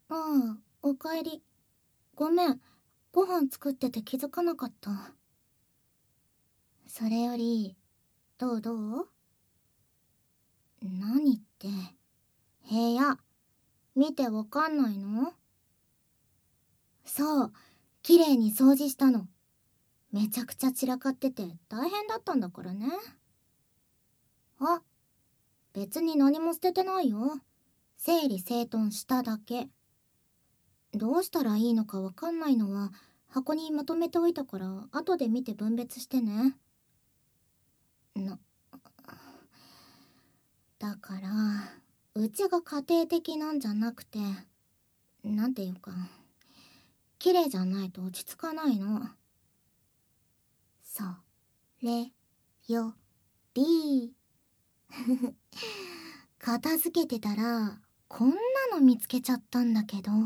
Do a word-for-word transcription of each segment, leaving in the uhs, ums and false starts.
ああ、おかえり。ごめん、ご飯作ってて気づかなかった。それより、どうどう？何って、部屋、見てわかんないの？そう、綺麗に掃除したの。めちゃくちゃ散らかってて大変だったんだからね。あ、別に何も捨ててないよ。整理整頓しただけ。どうしたらいいのかわかんないのは箱にまとめておいたから後で見て分別してね。な、だから、うちが家庭的なんじゃなくて、なんていうか、綺麗じゃないと落ち着かないの。それより、片付けてたら、こんなの見つけちゃったんだけど。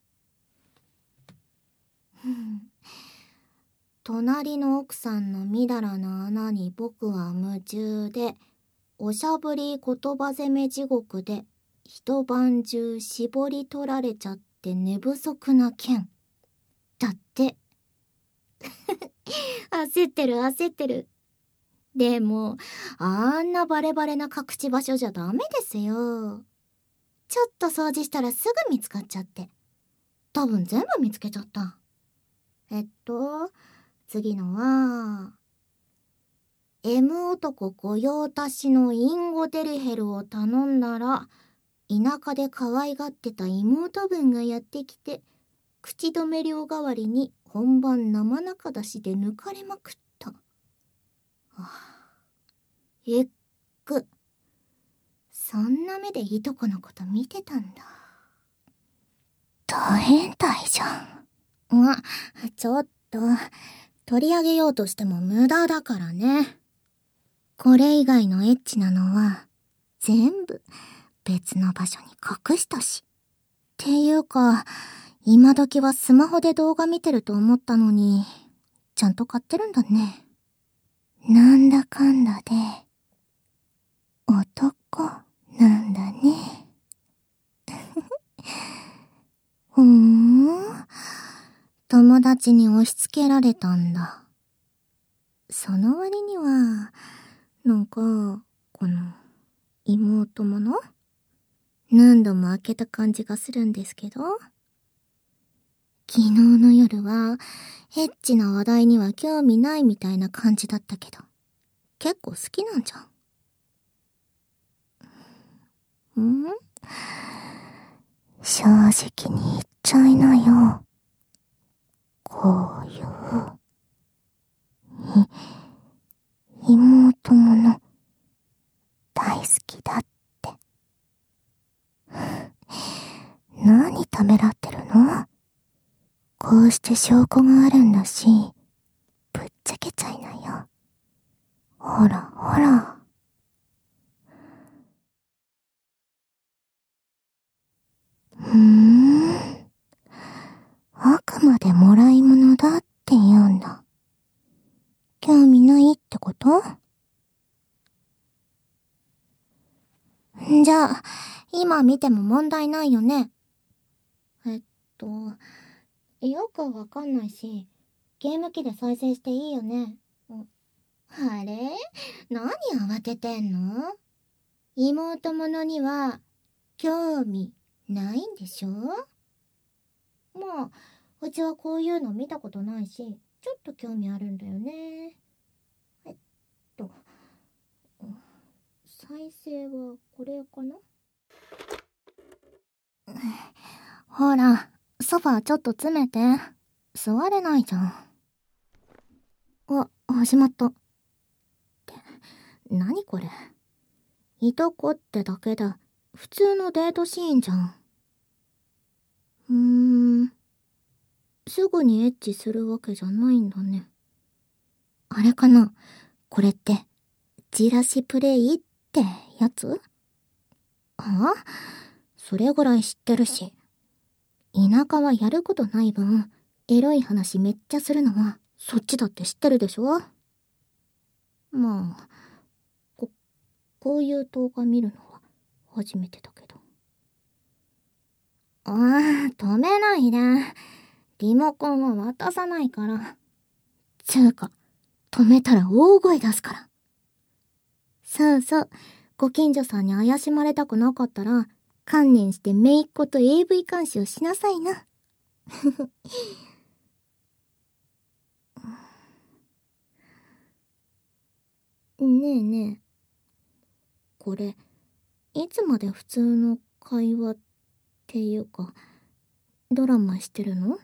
隣の奥さんのみだらな穴に僕は夢中で、おしゃぶり言葉攻め地獄で、一晩中絞り取られちゃって寝不足な件。だって。焦ってる焦ってる。でも、あんなバレバレな隠し場所じゃダメですよ。ちょっと掃除したらすぐ見つかっちゃって。多分全部見つけちゃった。えっと、次のは、M 男御用達のインゴデリヘルを頼んだら、田舎で可愛がってた妹分がやってきて、口止め料代わりに本番生中出しで抜かれまくった。はあ、えっく。そんな目でいとこのこと見てたんだ。大変態じゃん。あ、ちょっと、取り上げようとしても無駄だからね。これ以外のエッチなのは、全部別の場所に隠したし。っていうか、今時はスマホで動画見てると思ったのに、ちゃんと買ってるんだね。なんだかんだで、男なんだね。ふーん。友達に押し付けられたんだ。その割には、なんか、この、妹もの何度も開けた感じがするんですけど。昨日の夜は、エッチな話題には興味ないみたいな感じだったけど、結構好きなんじゃん。ん？正直に言っちゃいなよ。こういう、い、妹もの、大好きだって。何ためらってるの？こうして証拠があるんだし、ぶっちゃけちゃいなよ。ほらほら。うーん。あくまでもらい物だって言うんだ。興味ないってこと？じゃあ、今見ても問題ないよね。えっと、よくわかんないし、ゲーム機で再生していいよね。あれ？何慌ててんの？妹ものには、興味ないんでしょ？まあ、うちはこういうの見たことないし、ちょっと興味あるんだよね。えっと、再生はこれかな？ほら、ソファーちょっと詰めて。座れないじゃん。あ、始まった。って、何これ。いとこってだけだ。普通のデートシーンじゃん。うーん。すぐにエッチするわけじゃないんだね。あれかな？これって、じらしプレイってやつ？あ？それぐらい知ってるし。田舎はやることない分、エロい話めっちゃするのは、そっちだって知ってるでしょ？まあ、こ、こういう動画見るのは初めてだけど。 ああ、止めないで。リモコンは渡さないから。つうか、止めたら大声出すから。そうそう。ご近所さんに怪しまれたくなかったら、観念して姪っ子と エーブイ 監視をしなさいな。ねえねえ。これ、いつまで普通の会話っていうか、ドラマしてるの？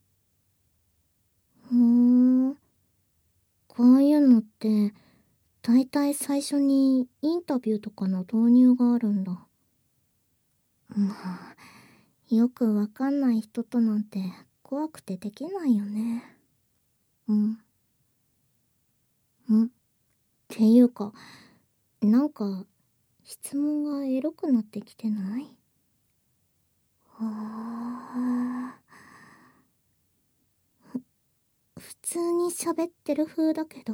ふーん。こういうのって、だいたい最初にインタビューとかの導入があるんだ。まあ、よくわかんない人となんて怖くてできないよね。うん。んっていうか、なんか、質問がエロくなってきてない？はあ。ふ、普通に喋ってる風だけど。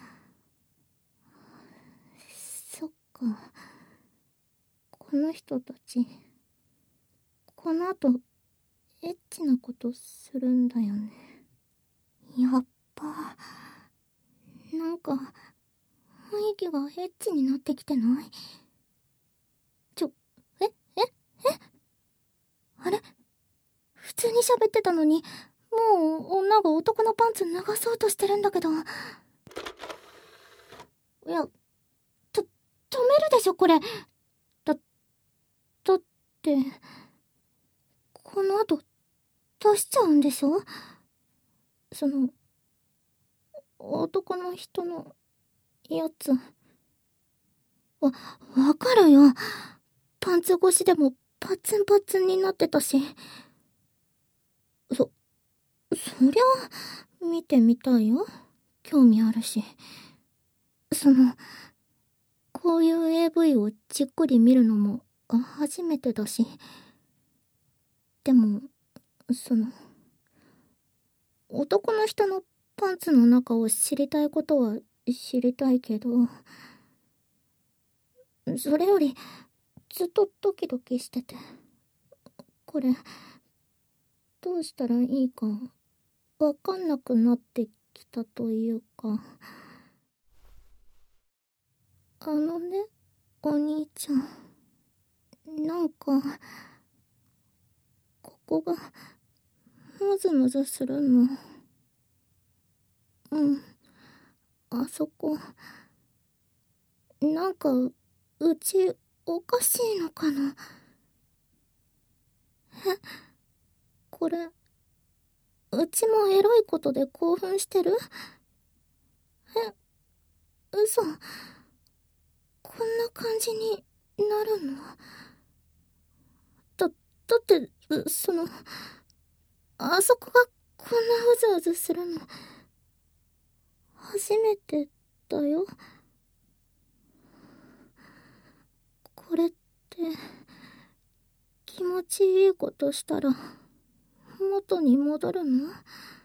そっか。この人たち、この後、エッチなことするんだよね。やっぱ、なんか、雰囲気がエッチになってきてない？ちょ、え、え、えあれ？普通に喋ってたのに、もう女が男のパンツ脱がそうとしてるんだけど。いや、と、止めるでしょ、これ。だ、だって、この後、出しちゃうんでしょ？その、男の人の、やつ。わ、わかるよ。パンツ越しでもパツンパツンになってたし。そ、そりゃ、見てみたいよ。興味あるし。その、こういう エーブイ をじっくり見るのも初めてだし。でも、その、男の人のパンツの中を知りたいことは知りたいけど、それよりずっとドキドキしてて、これ、どうしたらいいかわかんなくなってきたというか。あのね、お兄ちゃん。なんか、ここが、ムズムズするの。うん。あそこ。なんか、うち、おかしいのかな。え、これ、うちもエロいことで興奮してる？え、嘘。こんな感じになるの？だ、だって、うその、あそこがこんなうずうずするの、初めてだよ。これって、気持ちいいことしたら、元に戻るの？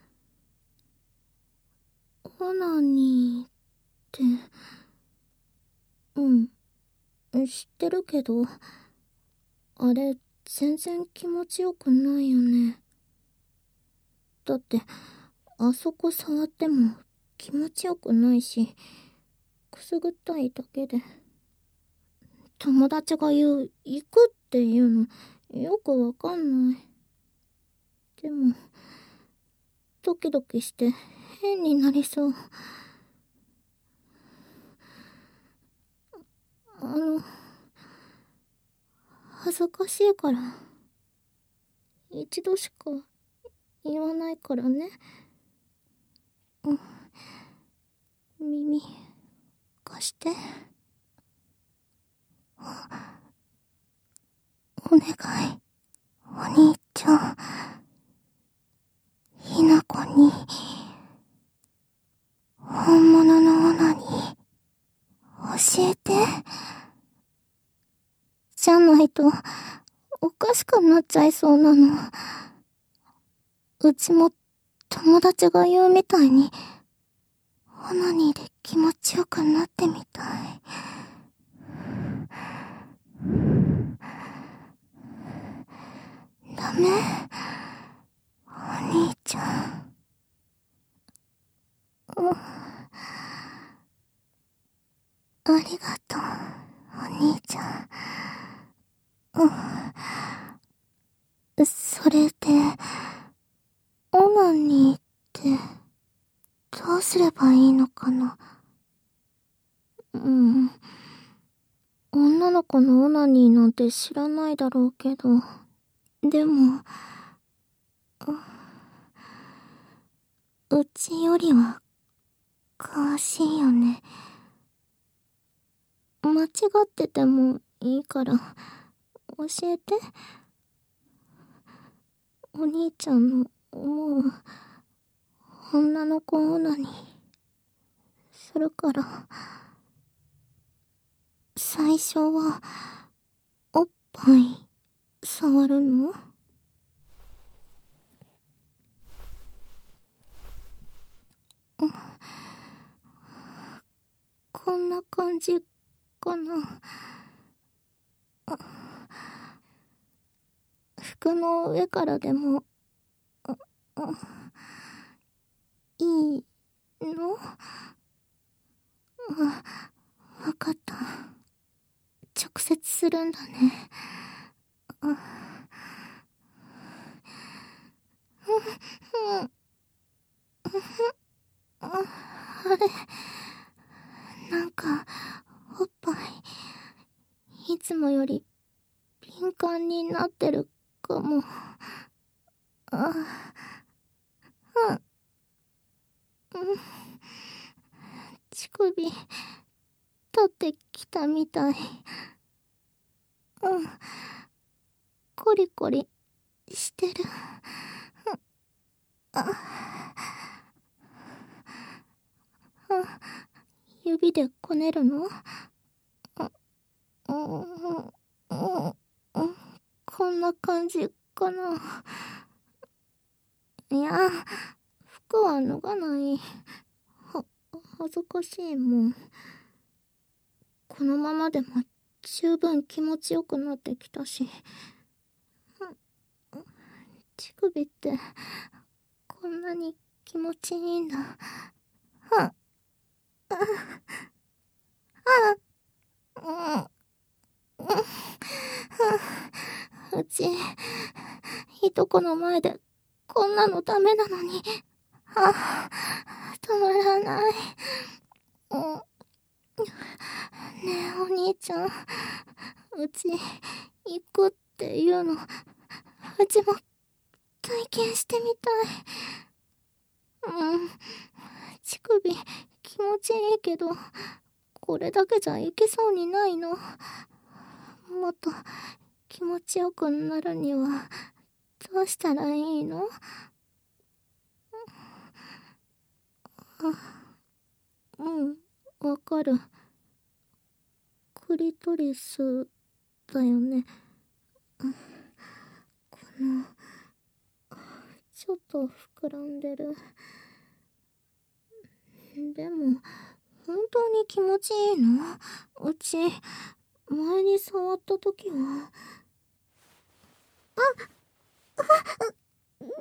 オナニーって、うん、知ってるけど、あれ、全然気持ちよくないよね。だって、あそこ触っても気持ちよくないし、くすぐったいだけで。友達が言う、行くっていうの、よくわかんない。でも、ドキドキして変になりそう。あの、恥ずかしいから、一度しか言わないからね。うん、耳、貸して。お願い、お兄ちゃん。ひなこに、本物のオナニー、教えて。じゃないと、おかしくなっちゃいそうなの。うちも、友達が言うみたいに、オナニーで気持ちよくなってみたい。 ダメ？お兄ちゃん。うん。ありがとう、お兄ちゃん。うん。それで、オナニーって、どうすればいいのかな。うん。女の子のオナニーなんて知らないだろうけど、でも、うちよりは、詳しいよね。間違っててもいいから、教えて。お兄ちゃんの思う、女の子オナニー、するから。最初は、おっぱい、触るの？こんな感じかな。服の上からでも、いいの？あ、わかった。直接するんだね。あ、うん、うん、あれ、なんか、おっぱい、いつもより敏感になってるかも。あ、うん、うん、乳首、立ってきたみたい。うん、コリコリしてる。あ、あ、指でこねるの？あ、うん、うん、うん、こんな感じかな。いや、服は脱がない。は、恥ずかしいもん。このままでも十分気持ちよくなってきたし。乳首ってこんなに気持ちいいんだ。あ、あ、あ、うん、うち、いとこの前でこんなのダメなのに、あ、止まらない。うん、ねえ、お兄ちゃん、うち、行くっていうの、うちも体験してみたい。うん、乳首、気持ちいいけど、これだけじゃいけそうにないの。もっと気持ちよくなるには、どうしたらいいの？あ、うん、わかる。クリトリスだよね。この、ちょっと膨らんでる。でも、本当に気持ちいいの？うち、前に触った時は。あ、あ、う、う、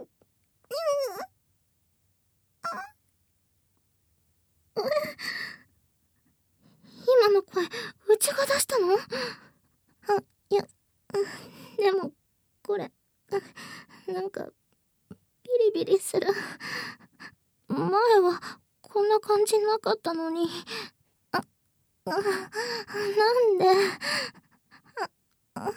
今の声、うちが出したの？あ、いや、でも、これ、なんか、ビリビリする。前は、こんな感じなかったのに。あ、あ、なんで。あ、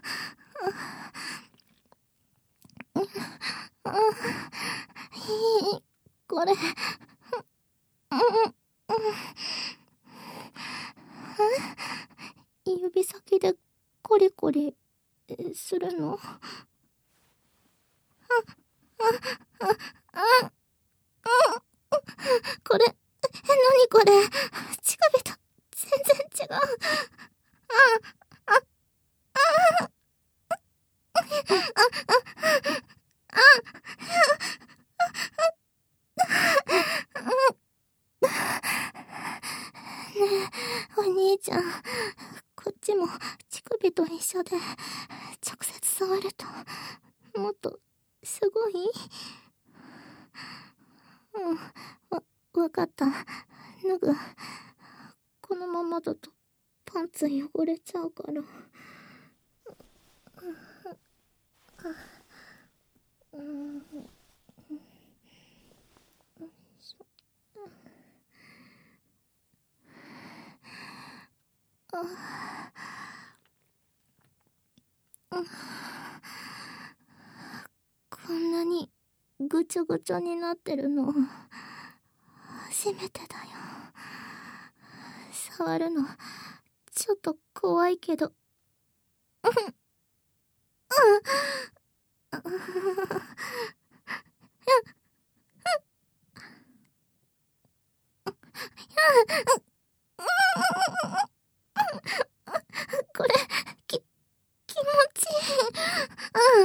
あ、いい、これ、うん、うん、指先でコリコリするの？これ、何これ、乳首と全然違う。あ、あ、ねえ、お兄ちゃん、こっちも乳首と一緒で直接触るともすごい？うん、わ、わかった。脱ぐ。このままだとパンツ汚れちゃうから。うん。こんなにぐちょぐちょになってるの初めてだよ。触るのちょっと怖いけど。これき気持ちいい。うん。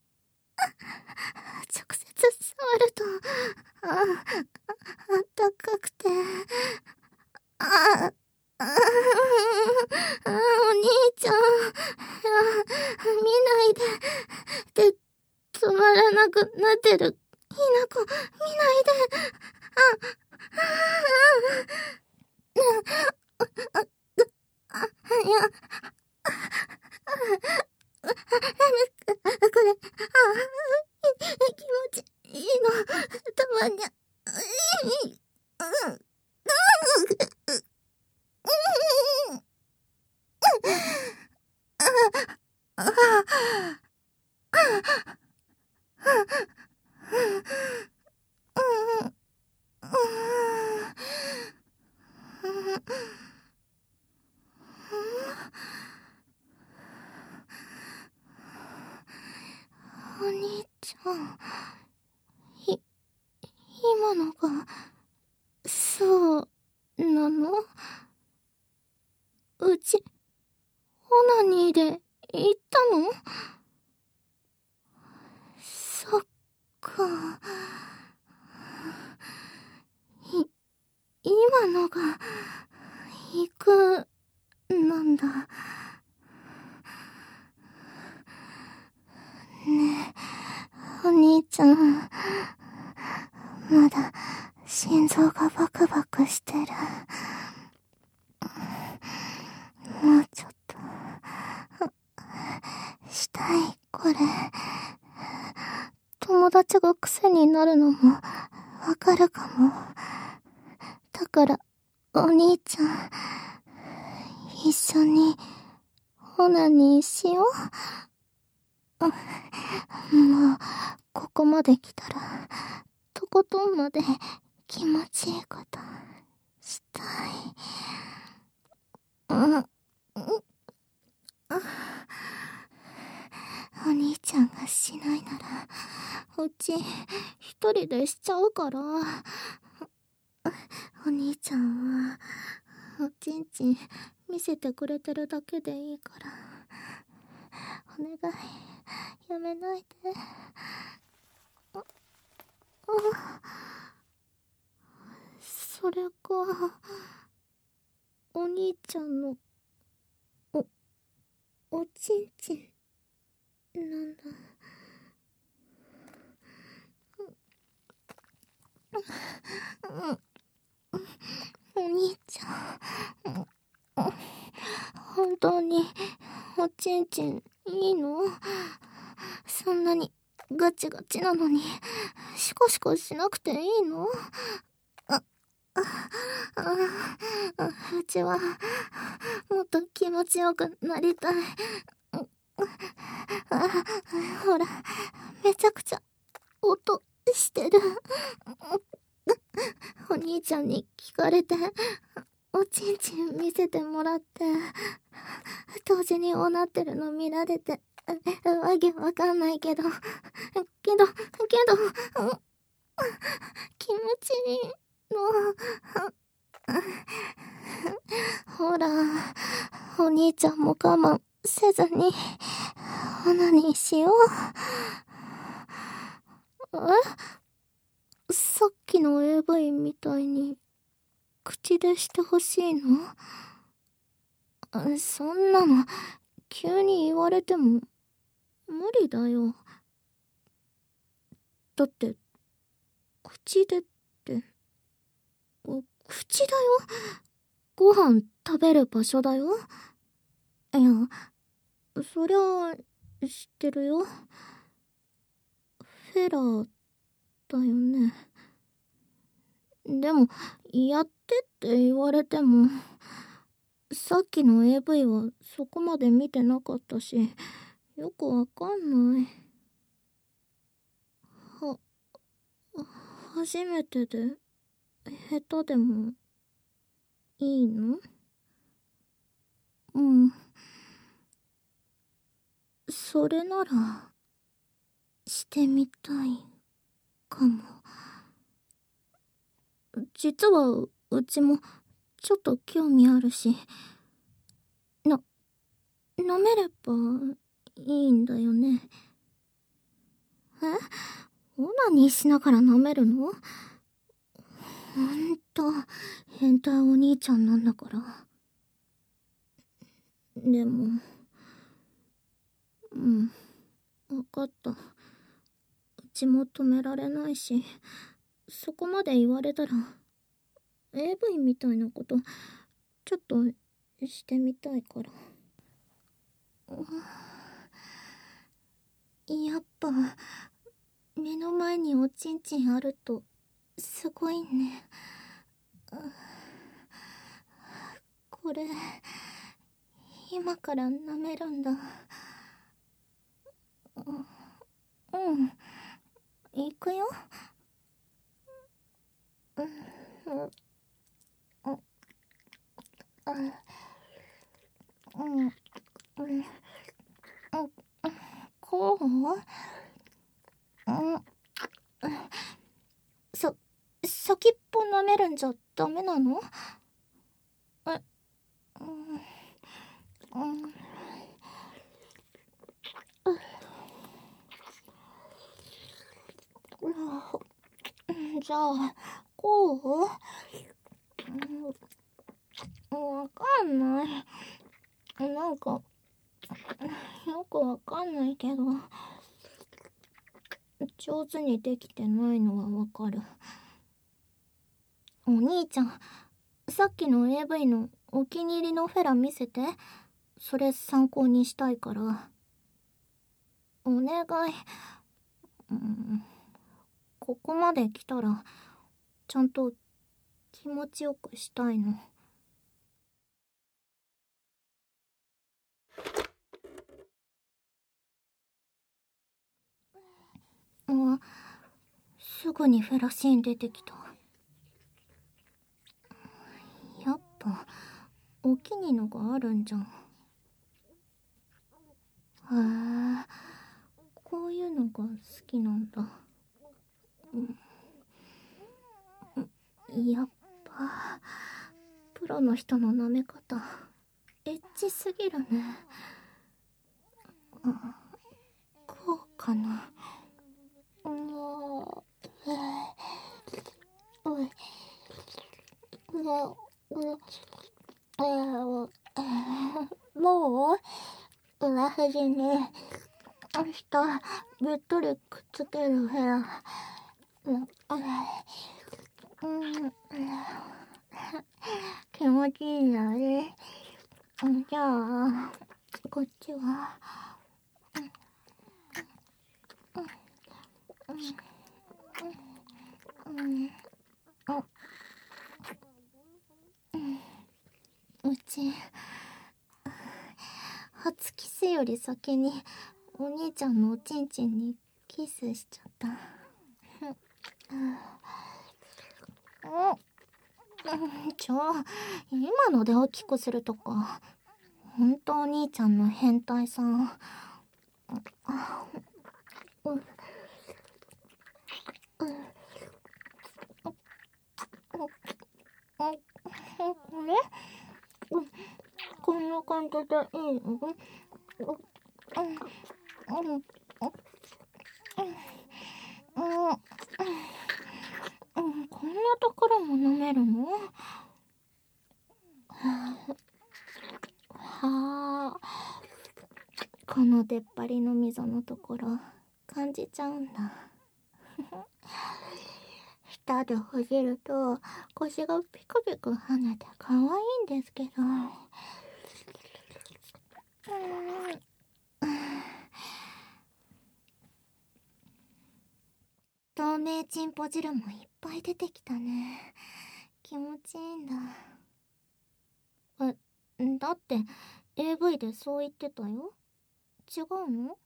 直接触るとああったかくて、ああああお兄ちゃん、あ見ないでで止まらなくなってるひなこ見ないで。ああああいやこれあ気持ちいいのたまにゃうんお兄ちゃん、い、今のが、そうなの？うち、オナニーで言ったの？そっか。い、今のが、行く、なんだ。ねえ、お兄ちゃん、まだ、心臓がバクバクしてる。もうちょっと、したい、これ。友達が癖になるのも、わかるかも。だから、お兄ちゃん、一緒に、オナニーしよう。もう、ここまで来たら、とことんまで気持ちいいことしたい。うん、うん、お兄ちゃんがしないなら、うち一人でしちゃうから。お兄ちゃんは、おちんちん見せてくれてるだけでいいから。お願い、やめないで。あ、あ、それが、お兄ちゃんの、お、おちんちん、なんだ。うん、お兄ちゃん、本当に、おちんちん、いいの？そんなに、ガチガチなのに、シコシコしなくていいの？あ、あ、あ、うちは、もっと気持ちよくなりたい。あ、ほら、めちゃくちゃ、音してる。お兄ちゃんに聞かれて、おちんちん見せてもらって、同時におなってるの見られて、わけわかんないけど、けど、けど、気持ちいいの。ほら、お兄ちゃんも我慢せずに、オナニーしよう。え？さっきの エーブイ みたいに、口でしてほしいの？そんなの、急に言われても、無理だよ。 だって、口でって、口だよ。ご飯食べる場所だよ。いや、そりゃ、知ってるよ。フェラだよね。でも、やってって言われても、さっきの エーブイ はそこまで見てなかったし、よくわかんない。は、初めてで、下手でも、いいの？うん。それなら、してみたい、かも。実は、うちも、ちょっと興味あるし、な、舐めれば、いいんだよね。え？オナニーしながら舐めるの？ほんと、変態お兄ちゃんなんだから。でも、うん、わかった。うちも止められないし、そこまで言われたら、エーブイ みたいなこと、ちょっと、してみたいから。やっぱ、目の前におちんちんあると、すごいね。これ、今から舐めるんだ。うん、行くよ。うん、うん、うん、うん、うん、こう？うん、そ、先っぽ舐めるんじゃダメなの？え、うん、うん、うん、じゃあ、こう？うん、わかんない。なんか、よくわかんないけど、上手にできてないのはわかる。お兄ちゃん、さっきの エーブイ のお気に入りのフェラ見せて。それ参考にしたいから。お願い。うん、ここまで来たら、ちゃんと気持ちよくしたいの。あ、すぐにフェラシーン出てきた。やっぱ、お気に入りのがあるんじゃん。へえ、こういうのが好きなんだ。うん、やっぱ、プロの人の舐め方、エッチすぎるね。うん、こうかな。うわ、ううううえー、もう上肘に下べっとりくっつける部屋。うん、うん、気持ちいいんだね。じゃあこっちは、うん、うん、あ、うち初キスより先にお兄ちゃんのおちんちんにキスしちゃった。うん、ちょ、今ので大きくするとか、ほんとお兄ちゃんの変態さん。うん、うん、あ、これ、うん、こんな感じでいいの？うん、うん、うん、うん、こんなところも飲めるの？はあ、この出っ張りの溝のところ感じちゃうんだ。 舌でほじると腰がピクピク跳ねて可愛いんですけど。うーん。透明チンポ汁もいっぱい出てきたね。気持ちいいんだ。え、だって エーブイ でそう言ってたよ。違うの？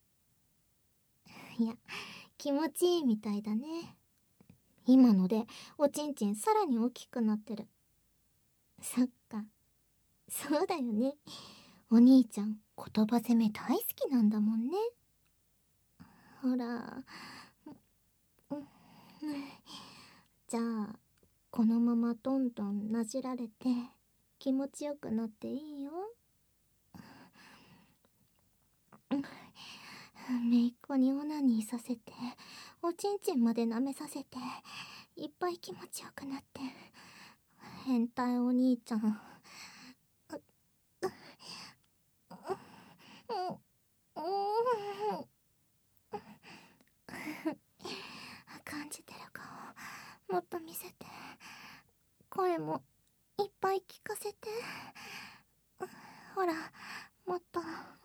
いや、気持ちいいみたいだね。今のでおちんちんさらに大きくなってる。そっか、そうだよね。お兄ちゃん言葉攻め大好きなんだもんね。ほら、うん、じゃあこのままどんどんなじられて気持ちよくなっていいよ。めいっ子にオナニーさせておちんちんまで舐めさせていっぱい気持ちよくなって、変態お兄ちゃん。うううう感じてる顔もっと見せて、声もいっぱい聞かせて。ほら、もっと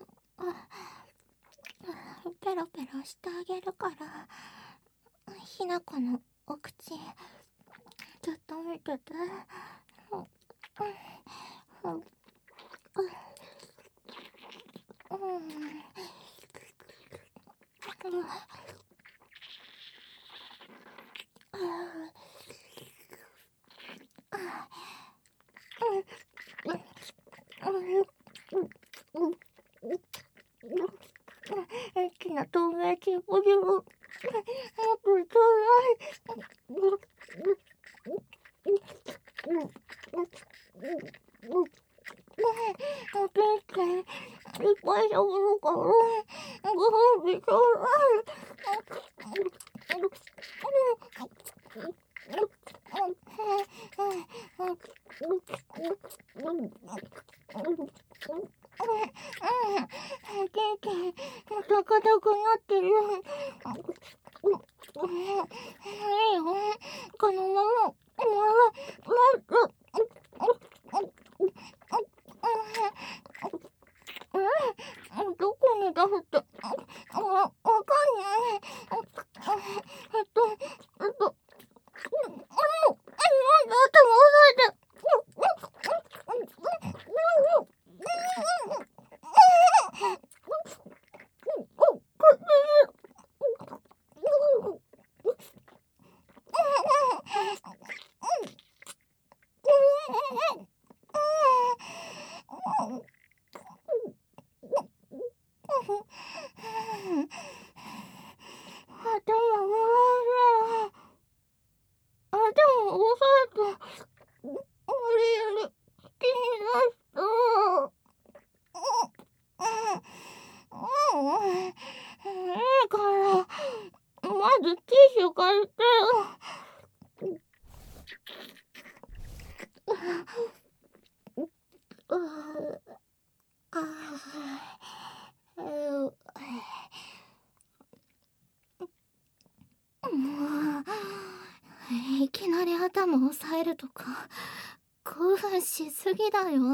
ペロペロしてあげるから。ひなこのお口ずっと見てて。大きな透明チンポジルもっとちょうだい。おちんちんいっぱいしゃぶるからご褒美ちょうだい。高くなってる。いいよ、このままどこに出すってわわかんない。えっとえっとあの、あの、頭押さえて。まずティッシュ借りてよ。もういきなり頭を押さえるとか興奮しすぎだよ。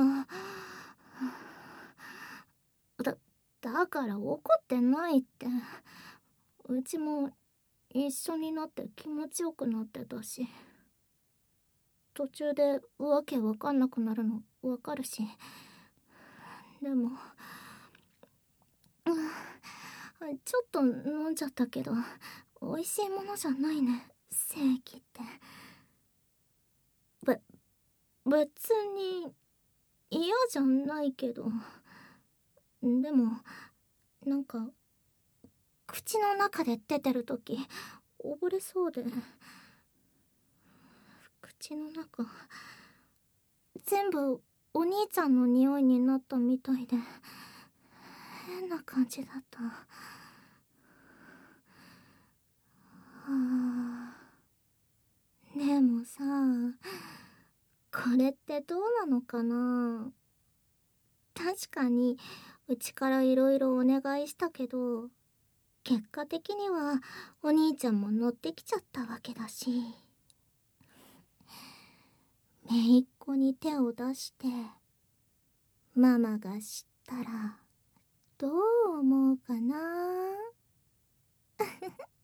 だだから怒ってないって。うちも一緒になって気持ちよくなってたし、途中でわけわかんなくなるのわかるし。でも、うん、ちょっと飲んじゃったけど美味しいものじゃないね、精液って。べ別に嫌じゃないけど、でもなんか口の中で出てるとき溺れそうで、口の中全部お兄ちゃんの匂いになったみたいで変な感じだった。はあ、でもさ、これってどうなのかな。確かにうちからいろいろお願いしたけど結果的にはお兄ちゃんも乗ってきちゃったわけだし。姪っ子に手を出してママが知ったらどう思うかな。